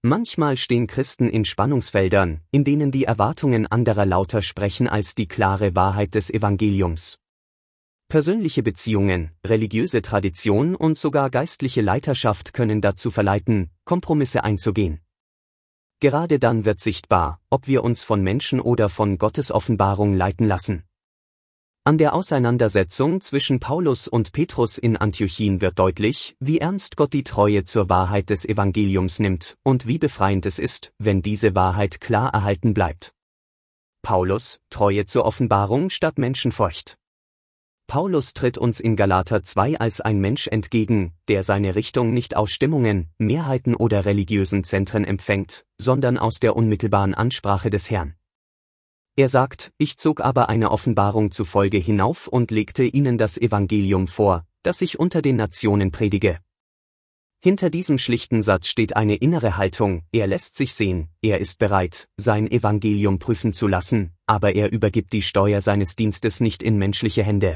Manchmal stehen Christen in Spannungsfeldern, in denen die Erwartungen anderer lauter sprechen als die klare Wahrheit des Evangeliums. Persönliche Beziehungen, religiöse Tradition und sogar geistliche Leiterschaft können dazu verleiten, Kompromisse einzugehen. Gerade dann wird sichtbar, ob wir uns von Menschen oder von Gottes Offenbarung leiten lassen. An der Auseinandersetzung zwischen Paulus und Petrus in Antiochien wird deutlich, wie ernst Gott die Treue zur Wahrheit des Evangeliums nimmt und wie befreiend es ist, wenn diese Wahrheit klar erhalten bleibt. Paulus, Treue zur Offenbarung statt Menschenfurcht. Paulus tritt uns in Galater 2 als ein Mensch entgegen, der seine Richtung nicht aus Stimmungen, Mehrheiten oder religiösen Zentren empfängt, sondern aus der unmittelbaren Ansprache des Herrn. Er sagt, ich zog aber eine Offenbarung zufolge hinauf und legte ihnen das Evangelium vor, das ich unter den Nationen predige. Hinter diesem schlichten Satz steht eine innere Haltung, er lässt sich sehen, er ist bereit, sein Evangelium prüfen zu lassen, aber er übergibt die Steuer seines Dienstes nicht in menschliche Hände.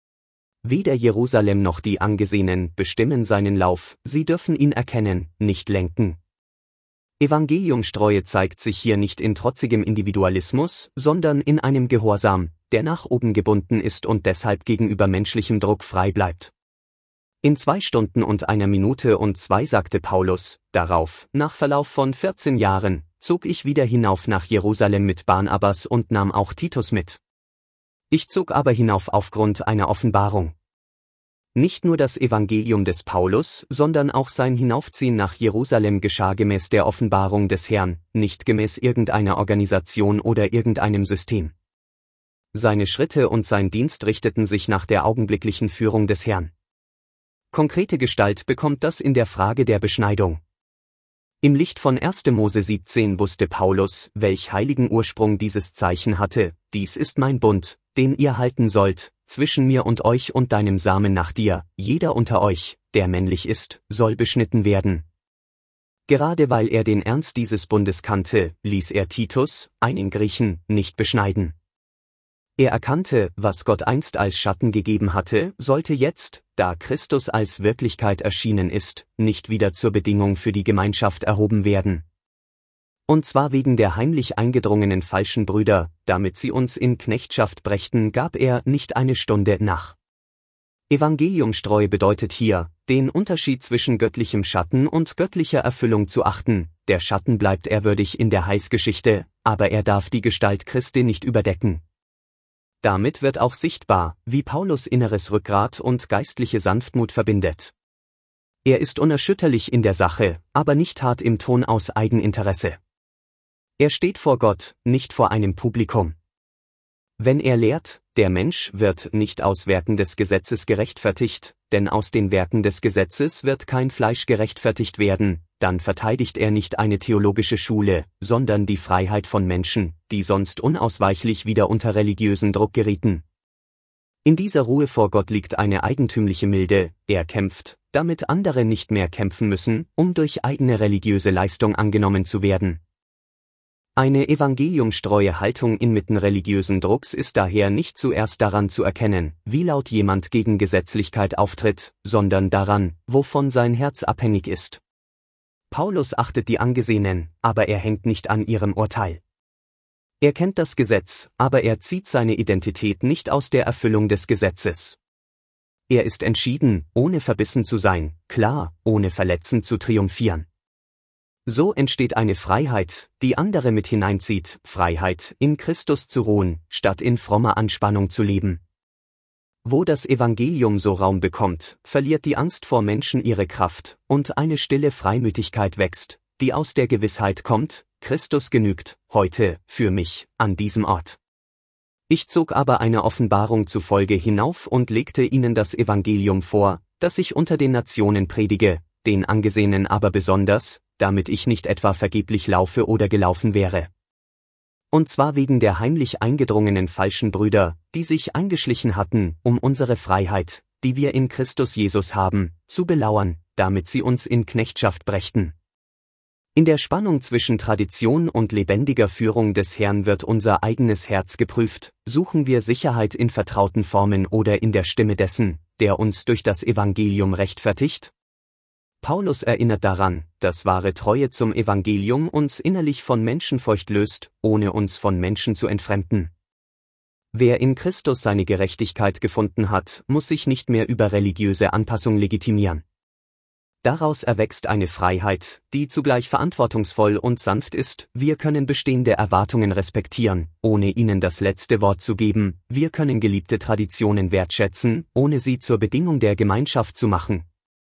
Weder Jerusalem noch die Angesehenen bestimmen seinen Lauf, sie dürfen ihn erkennen, nicht lenken. Evangeliumstreue zeigt sich hier nicht in trotzigem Individualismus, sondern in einem Gehorsam, der nach oben gebunden ist und deshalb gegenüber menschlichem Druck frei bleibt. In 2 Stunden und 1 Minute und 2 sagte Paulus, darauf, nach Verlauf von 14 Jahren, zog ich wieder hinauf nach Jerusalem mit Barnabas und nahm auch Titus mit. Ich zog aber hinauf aufgrund einer Offenbarung. Nicht nur das Evangelium des Paulus, sondern auch sein Hinaufziehen nach Jerusalem geschah gemäß der Offenbarung des Herrn, nicht gemäß irgendeiner Organisation oder irgendeinem System. Seine Schritte und sein Dienst richteten sich nach der augenblicklichen Führung des Herrn. Konkrete Gestalt bekommt das in der Frage der Beschneidung. Im Licht von 1. Mose 17 wusste Paulus, welch heiligen Ursprung dieses Zeichen hatte, dies ist mein Bund, den ihr halten sollt, zwischen mir und euch und deinem Samen nach dir, jeder unter euch, der männlich ist, soll beschnitten werden. Gerade weil er den Ernst dieses Bundes kannte, ließ er Titus, einen Griechen, nicht beschneiden. Er erkannte, was Gott einst als Schatten gegeben hatte, sollte jetzt, da Christus als Wirklichkeit erschienen ist, nicht wieder zur Bedingung für die Gemeinschaft erhoben werden. Und zwar wegen der heimlich eingedrungenen falschen Brüder, damit sie uns in Knechtschaft brächten, gab er nicht eine Stunde nach. Evangeliumstreue bedeutet hier, den Unterschied zwischen göttlichem Schatten und göttlicher Erfüllung zu achten. Der Schatten bleibt ehrwürdig in der Heilsgeschichte, aber er darf die Gestalt Christi nicht überdecken. Damit wird auch sichtbar, wie Paulus inneres Rückgrat und geistliche Sanftmut verbindet. Er ist unerschütterlich in der Sache, aber nicht hart im Ton aus Eigeninteresse. Er steht vor Gott, nicht vor einem Publikum. Wenn er lehrt, der Mensch wird nicht aus Werken des Gesetzes gerechtfertigt, denn aus den Werken des Gesetzes wird kein Fleisch gerechtfertigt werden, dann verteidigt er nicht eine theologische Schule, sondern die Freiheit von Menschen, die sonst unausweichlich wieder unter religiösen Druck gerieten. In dieser Ruhe vor Gott liegt eine eigentümliche Milde, er kämpft, damit andere nicht mehr kämpfen müssen, um durch eigene religiöse Leistung angenommen zu werden. Eine evangeliumstreue Haltung inmitten religiösen Drucks ist daher nicht zuerst daran zu erkennen, wie laut jemand gegen Gesetzlichkeit auftritt, sondern daran, wovon sein Herz abhängig ist. Paulus achtet die Angesehenen, aber er hängt nicht an ihrem Urteil. Er kennt das Gesetz, aber er zieht seine Identität nicht aus der Erfüllung des Gesetzes. Er ist entschieden, ohne verbissen zu sein, klar, ohne verletzend zu triumphieren. So entsteht eine Freiheit, die andere mit hineinzieht, Freiheit, in Christus zu ruhen, statt in frommer Anspannung zu leben. Wo das Evangelium so Raum bekommt, verliert die Angst vor Menschen ihre Kraft, und eine stille Freimütigkeit wächst, die aus der Gewissheit kommt, Christus genügt, heute, für mich, an diesem Ort. Ich zog aber eine Offenbarung zufolge hinauf und legte ihnen das Evangelium vor, das ich unter den Nationen predige, den Angesehenen aber besonders, damit ich nicht etwa vergeblich laufe oder gelaufen wäre. Und zwar wegen der heimlich eingedrungenen falschen Brüder, die sich eingeschlichen hatten, um unsere Freiheit, die wir in Christus Jesus haben, zu belauern, damit sie uns in Knechtschaft brächten. In der Spannung zwischen Tradition und lebendiger Führung des Herrn wird unser eigenes Herz geprüft, suchen wir Sicherheit in vertrauten Formen oder in der Stimme dessen, der uns durch das Evangelium rechtfertigt? Paulus erinnert daran, dass wahre Treue zum Evangelium uns innerlich von Menschenfurcht löst, ohne uns von Menschen zu entfremden. Wer in Christus seine Gerechtigkeit gefunden hat, muss sich nicht mehr über religiöse Anpassung legitimieren. Daraus erwächst eine Freiheit, die zugleich verantwortungsvoll und sanft ist. Wir können bestehende Erwartungen respektieren, ohne ihnen das letzte Wort zu geben. Wir können geliebte Traditionen wertschätzen, ohne sie zur Bedingung der Gemeinschaft zu machen.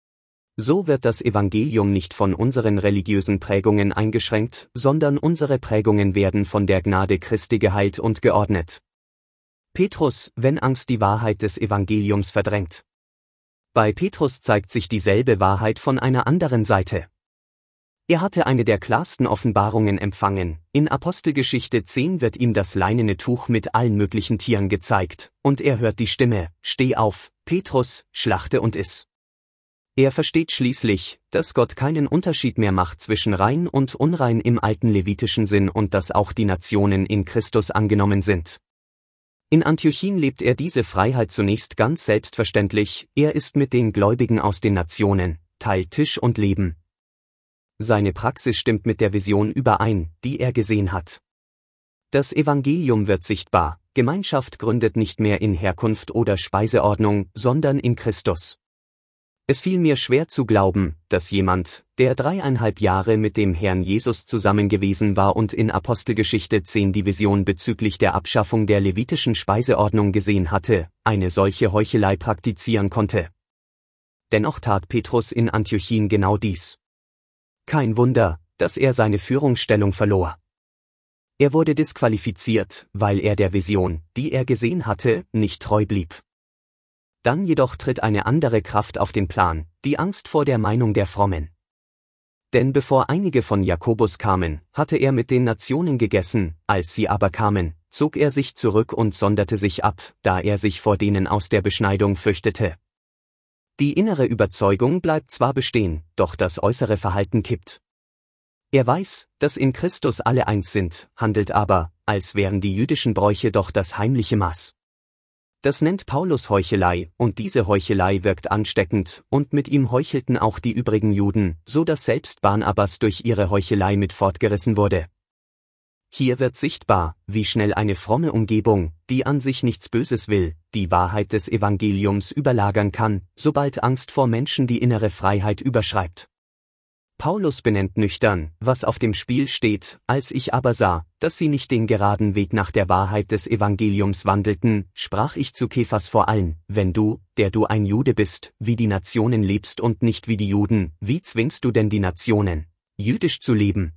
So wird das Evangelium nicht von unseren religiösen Prägungen eingeschränkt, sondern unsere Prägungen werden von der Gnade Christi geheilt und geordnet. Petrus, wenn Angst die Wahrheit des Evangeliums verdrängt. Bei Petrus zeigt sich dieselbe Wahrheit von einer anderen Seite. Er hatte eine der klarsten Offenbarungen empfangen. In Apostelgeschichte 10 wird ihm das leinene Tuch mit allen möglichen Tieren gezeigt, und er hört die Stimme: Steh auf, Petrus, schlachte und iss. Er versteht schließlich, dass Gott keinen Unterschied mehr macht zwischen rein und unrein im alten levitischen Sinn und dass auch die Nationen in Christus angenommen sind. In Antiochien lebt er diese Freiheit zunächst ganz selbstverständlich. Er ist mit den Gläubigen aus den Nationen, teilt Tisch und Leben. Seine Praxis stimmt mit der Vision überein, die er gesehen hat. Das Evangelium wird sichtbar. Gemeinschaft gründet nicht mehr in Herkunft oder Speiseordnung, sondern in Christus. Es fiel mir schwer zu glauben, dass jemand, der 3,5 Jahre mit dem Herrn Jesus zusammen gewesen war und in Apostelgeschichte 10 die Vision bezüglich der Abschaffung der levitischen Speiseordnung gesehen hatte, eine solche Heuchelei praktizieren konnte. Dennoch tat Petrus in Antiochien genau dies. Kein Wunder, dass er seine Führungsstellung verlor. Er wurde disqualifiziert, weil er der Vision, die er gesehen hatte, nicht treu blieb. Dann jedoch tritt eine andere Kraft auf den Plan, die Angst vor der Meinung der Frommen. Denn bevor einige von Jakobus kamen, hatte er mit den Nationen gegessen, als sie aber kamen, zog er sich zurück und sonderte sich ab, da er sich vor denen aus der Beschneidung fürchtete. Die innere Überzeugung bleibt zwar bestehen, doch das äußere Verhalten kippt. Er weiß, dass in Christus alle eins sind, handelt aber, als wären die jüdischen Bräuche doch das heimliche Maß. Das nennt Paulus Heuchelei, und diese Heuchelei wirkt ansteckend, und mit ihm heuchelten auch die übrigen Juden, so dass selbst Barnabas durch ihre Heuchelei mit fortgerissen wurde. Hier wird sichtbar, wie schnell eine fromme Umgebung, die an sich nichts Böses will, die Wahrheit des Evangeliums überlagern kann, sobald Angst vor Menschen die innere Freiheit überschreibt. Paulus benennt nüchtern, was auf dem Spiel steht: Als ich aber sah, dass sie nicht den geraden Weg nach der Wahrheit des Evangeliums wandelten, sprach ich zu Kephas vor allen: Wenn du, der du ein Jude bist, wie die Nationen lebst und nicht wie die Juden, wie zwingst du denn die Nationen, jüdisch zu leben?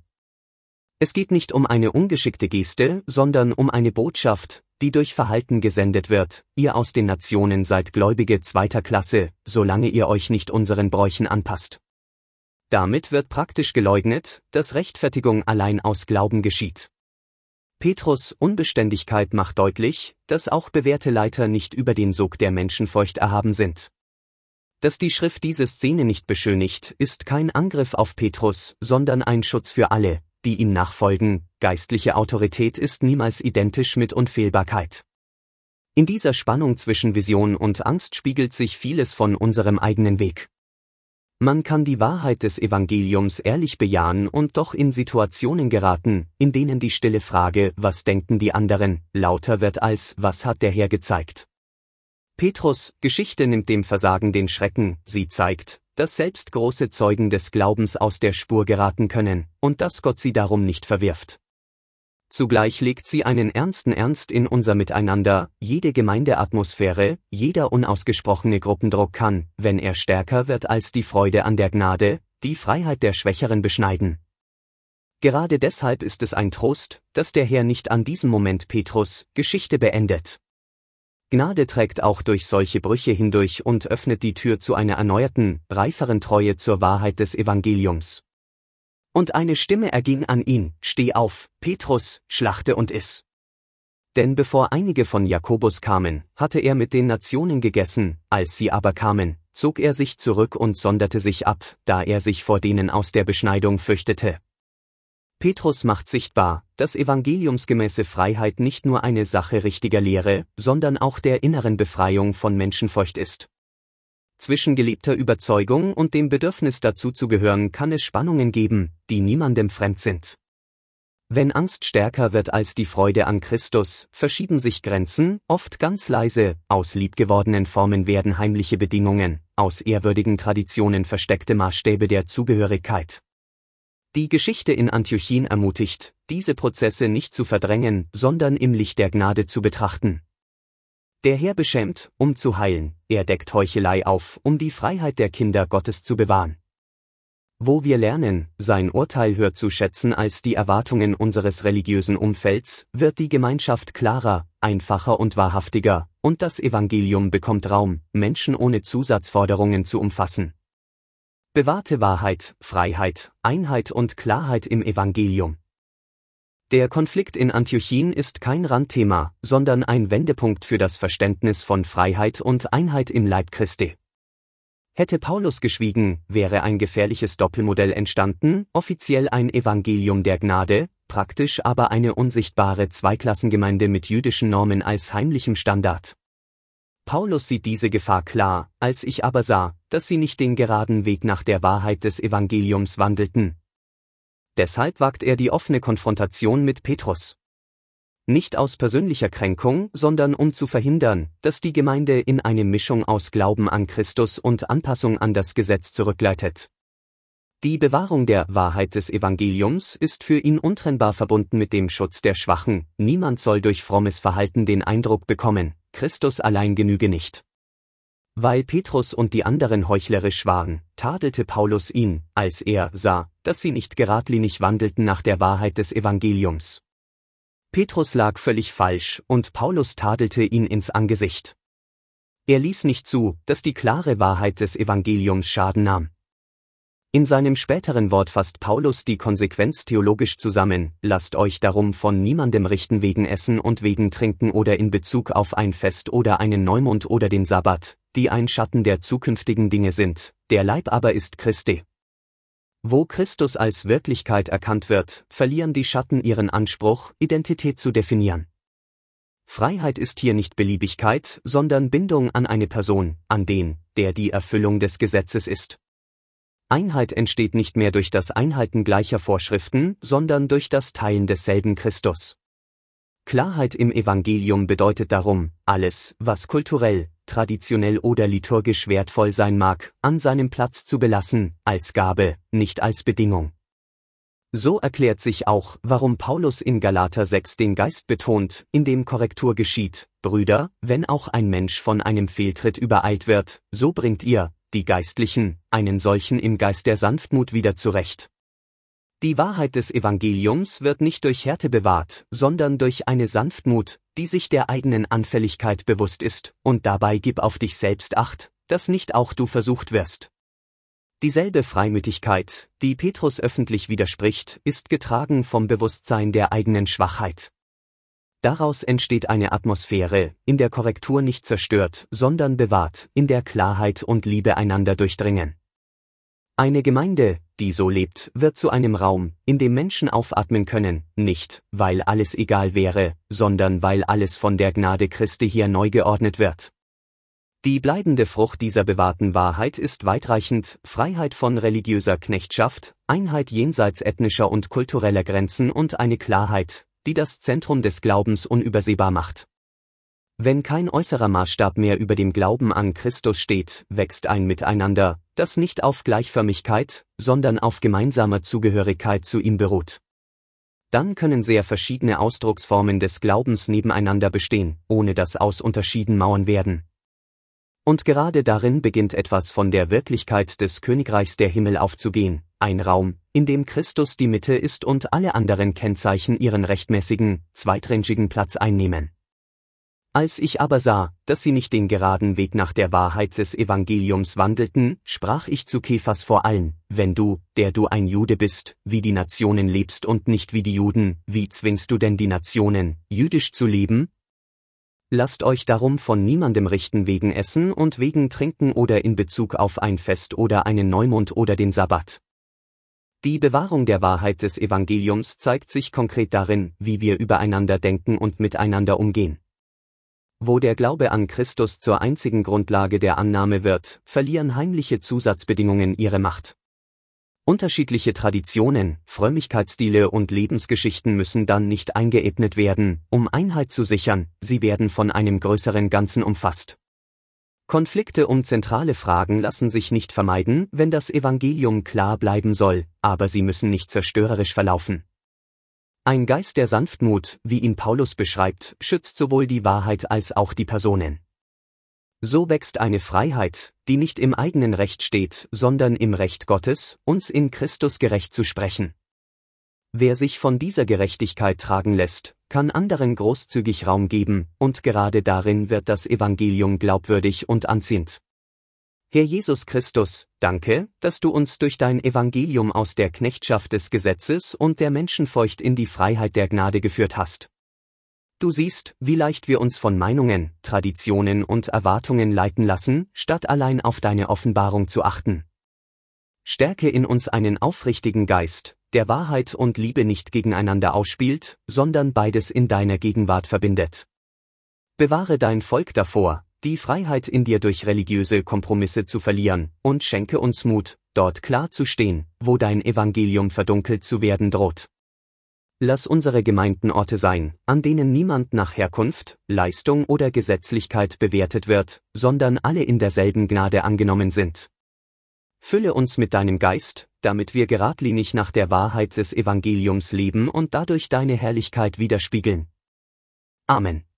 Es geht nicht um eine ungeschickte Geste, sondern um eine Botschaft, die durch Verhalten gesendet wird: Ihr aus den Nationen seid Gläubige zweiter Klasse, solange ihr euch nicht unseren Bräuchen anpasst. Damit wird praktisch geleugnet, dass Rechtfertigung allein aus Glauben geschieht. Petrus' Unbeständigkeit macht deutlich, dass auch bewährte Leiter nicht über den Sog der Menschenfurcht erhaben sind. Dass die Schrift diese Szene nicht beschönigt, ist kein Angriff auf Petrus, sondern ein Schutz für alle, die ihm nachfolgen. Geistliche Autorität ist niemals identisch mit Unfehlbarkeit. In dieser Spannung zwischen Vision und Angst spiegelt sich vieles von unserem eigenen Weg. Man kann die Wahrheit des Evangeliums ehrlich bejahen und doch in Situationen geraten, in denen die stille Frage: Was denken die anderen?, lauter wird als: Was hat der Herr gezeigt? Petrus' Geschichte nimmt dem Versagen den Schrecken. Sie zeigt, dass selbst große Zeugen des Glaubens aus der Spur geraten können, und dass Gott sie darum nicht verwirft. Zugleich legt sie einen ernsten Ernst in unser Miteinander. Jede Gemeindeatmosphäre, jeder unausgesprochene Gruppendruck kann, wenn er stärker wird als die Freude an der Gnade, die Freiheit der Schwächeren beschneiden. Gerade deshalb ist es ein Trost, dass der Herr nicht an diesem Moment Petrus' Geschichte beendet. Gnade trägt auch durch solche Brüche hindurch und öffnet die Tür zu einer erneuerten, reiferen Treue zur Wahrheit des Evangeliums. Und eine Stimme erging an ihn: Steh auf, Petrus, schlachte und iss. Denn bevor einige von Jakobus kamen, hatte er mit den Nationen gegessen, als sie aber kamen, zog er sich zurück und sonderte sich ab, da er sich vor denen aus der Beschneidung fürchtete. Petrus macht sichtbar, dass evangeliumsgemäße Freiheit nicht nur eine Sache richtiger Lehre, sondern auch der inneren Befreiung von Menschenfurcht ist. Zwischen gelebter Überzeugung und dem Bedürfnis dazuzugehören kann es Spannungen geben, die niemandem fremd sind. Wenn Angst stärker wird als die Freude an Christus, verschieben sich Grenzen, oft ganz leise, aus liebgewordenen Formen werden heimliche Bedingungen, aus ehrwürdigen Traditionen versteckte Maßstäbe der Zugehörigkeit. Die Geschichte in Antiochien ermutigt, diese Prozesse nicht zu verdrängen, sondern im Licht der Gnade zu betrachten. Der Herr beschämt, um zu heilen, er deckt Heuchelei auf, um die Freiheit der Kinder Gottes zu bewahren. Wo wir lernen, sein Urteil höher zu schätzen als die Erwartungen unseres religiösen Umfelds, wird die Gemeinschaft klarer, einfacher und wahrhaftiger, und das Evangelium bekommt Raum, Menschen ohne Zusatzforderungen zu umfassen. Bewahrte Wahrheit, Freiheit, Einheit und Klarheit im Evangelium. Der Konflikt in Antiochien ist kein Randthema, sondern ein Wendepunkt für das Verständnis von Freiheit und Einheit im Leib Christi. Hätte Paulus geschwiegen, wäre ein gefährliches Doppelmodell entstanden, offiziell ein Evangelium der Gnade, praktisch aber eine unsichtbare Zweiklassengemeinde mit jüdischen Normen als heimlichem Standard. Paulus sieht diese Gefahr klar, als ich aber sah, dass sie nicht den geraden Weg nach der Wahrheit des Evangeliums wandelten. Deshalb wagt er die offene Konfrontation mit Petrus. Nicht aus persönlicher Kränkung, sondern um zu verhindern, dass die Gemeinde in eine Mischung aus Glauben an Christus und Anpassung an das Gesetz zurückgleitet. Die Bewahrung der Wahrheit des Evangeliums ist für ihn untrennbar verbunden mit dem Schutz der Schwachen. Niemand soll durch frommes Verhalten den Eindruck bekommen, Christus allein genüge nicht. Weil Petrus und die anderen heuchlerisch waren, tadelte Paulus ihn, als er sah, dass sie nicht geradlinig wandelten nach der Wahrheit des Evangeliums. Petrus lag völlig falsch, und Paulus tadelte ihn ins Angesicht. Er ließ nicht zu, dass die klare Wahrheit des Evangeliums Schaden nahm. In seinem späteren Wort fasst Paulus die Konsequenz theologisch zusammen: Lasst euch darum von niemandem richten wegen Essen und wegen Trinken oder in Bezug auf ein Fest oder einen Neumond oder den Sabbat, die ein Schatten der zukünftigen Dinge sind, der Leib aber ist Christi. Wo Christus als Wirklichkeit erkannt wird, verlieren die Schatten ihren Anspruch, Identität zu definieren. Freiheit ist hier nicht Beliebigkeit, sondern Bindung an eine Person, an den, der die Erfüllung des Gesetzes ist. Einheit entsteht nicht mehr durch das Einhalten gleicher Vorschriften, sondern durch das Teilen desselben Christus. Klarheit im Evangelium bedeutet darum, alles, was kulturell, traditionell oder liturgisch wertvoll sein mag, an seinem Platz zu belassen, als Gabe, nicht als Bedingung. So erklärt sich auch, warum Paulus in Galater 6 den Geist betont, in dem Korrektur geschieht: Brüder, wenn auch ein Mensch von einem Fehltritt übereilt wird, so bringt ihr, die Geistlichen, einen solchen im Geist der Sanftmut wieder zurecht. Die Wahrheit des Evangeliums wird nicht durch Härte bewahrt, sondern durch eine Sanftmut, die sich der eigenen Anfälligkeit bewusst ist, und dabei gib auf dich selbst Acht, dass nicht auch du versucht wirst. Dieselbe Freimütigkeit, die Petrus öffentlich widerspricht, ist getragen vom Bewusstsein der eigenen Schwachheit. Daraus entsteht eine Atmosphäre, in der Korrektur nicht zerstört, sondern bewahrt, in der Klarheit und Liebe einander durchdringen. Eine Gemeinde, die so lebt, wird zu einem Raum, in dem Menschen aufatmen können, nicht, weil alles egal wäre, sondern weil alles von der Gnade Christi hier neu geordnet wird. Die bleibende Frucht dieser bewahrten Wahrheit ist weitreichend: Freiheit von religiöser Knechtschaft, Einheit jenseits ethnischer und kultureller Grenzen und eine Klarheit, die das Zentrum des Glaubens unübersehbar macht. Wenn kein äußerer Maßstab mehr über dem Glauben an Christus steht, wächst ein Miteinander, das nicht auf Gleichförmigkeit, sondern auf gemeinsamer Zugehörigkeit zu ihm beruht. Dann können sehr verschiedene Ausdrucksformen des Glaubens nebeneinander bestehen, ohne dass aus Unterschieden Mauern werden. Und gerade darin beginnt etwas von der Wirklichkeit des Königreichs der Himmel aufzugehen, ein Raum, in dem Christus die Mitte ist und alle anderen Kennzeichen ihren rechtmäßigen, zweitrangigen Platz einnehmen. Als ich aber sah, dass sie nicht den geraden Weg nach der Wahrheit des Evangeliums wandelten, sprach ich zu Kephas vor allen: Wenn du, der du ein Jude bist, wie die Nationen lebst und nicht wie die Juden, wie zwingst du denn die Nationen, jüdisch zu leben? Lasst euch darum von niemandem richten wegen Essen und wegen Trinken oder in Bezug auf ein Fest oder einen Neumond oder den Sabbat. Die Bewahrung der Wahrheit des Evangeliums zeigt sich konkret darin, wie wir übereinander denken und miteinander umgehen. wo der Glaube an Christus zur einzigen Grundlage der Annahme wird, verlieren heimliche Zusatzbedingungen ihre Macht. Unterschiedliche Traditionen, Frömmigkeitsstile und Lebensgeschichten müssen dann nicht eingeebnet werden, um Einheit zu sichern, sie werden von einem größeren Ganzen umfasst. Konflikte um zentrale Fragen lassen sich nicht vermeiden, wenn das Evangelium klar bleiben soll, aber sie müssen nicht zerstörerisch verlaufen. Ein Geist der Sanftmut, wie ihn Paulus beschreibt, schützt sowohl die Wahrheit als auch die Personen. So wächst eine Freiheit, die nicht im eigenen Recht steht, sondern im Recht Gottes, uns in Christus gerecht zu sprechen. Wer sich von dieser Gerechtigkeit tragen lässt, kann anderen großzügig Raum geben, und gerade darin wird das Evangelium glaubwürdig und anziehend. Herr Jesus Christus, danke, dass du uns durch dein Evangelium aus der Knechtschaft des Gesetzes und der Menschenfurcht in die Freiheit der Gnade geführt hast. Du siehst, wie leicht wir uns von Meinungen, Traditionen und Erwartungen leiten lassen, statt allein auf deine Offenbarung zu achten. Stärke in uns einen aufrichtigen Geist, der Wahrheit und Liebe nicht gegeneinander ausspielt, sondern beides in deiner Gegenwart verbindet. Bewahre dein Volk davor, die Freiheit in dir durch religiöse Kompromisse zu verlieren, und schenke uns Mut, dort klar zu stehen, wo dein Evangelium verdunkelt zu werden droht. Lass unsere Gemeinden Orte sein, an denen niemand nach Herkunft, Leistung oder Gesetzlichkeit bewertet wird, sondern alle in derselben Gnade angenommen sind. Fülle uns mit deinem Geist, damit wir geradlinig nach der Wahrheit des Evangeliums leben und dadurch deine Herrlichkeit widerspiegeln. Amen.